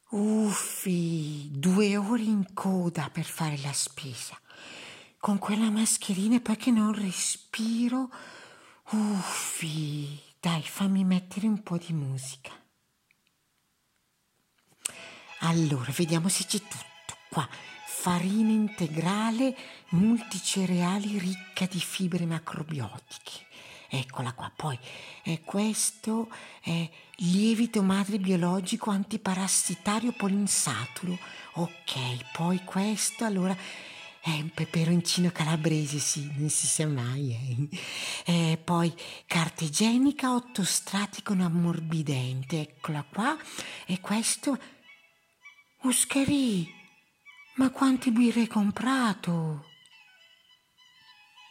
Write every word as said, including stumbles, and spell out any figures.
Uffi, due ore in coda per fare la spesa. Con quella mascherina e poi che non respiro. Uffi, dai, fammi mettere un po' di musica. Allora, vediamo se c'è tutto. Qua, farina integrale multicereali ricca di fibre macrobiotiche. Eccola qua. Poi eh, questo è lievito madre biologico antiparassitario polinsaturo. Ok, poi questo allora è un peperoncino calabrese, sì, non si sa mai. Eh. Eh, poi carta igienica otto strati con ammorbidente. Eccola qua. E questo... Uscheri, ma quante birre hai comprato?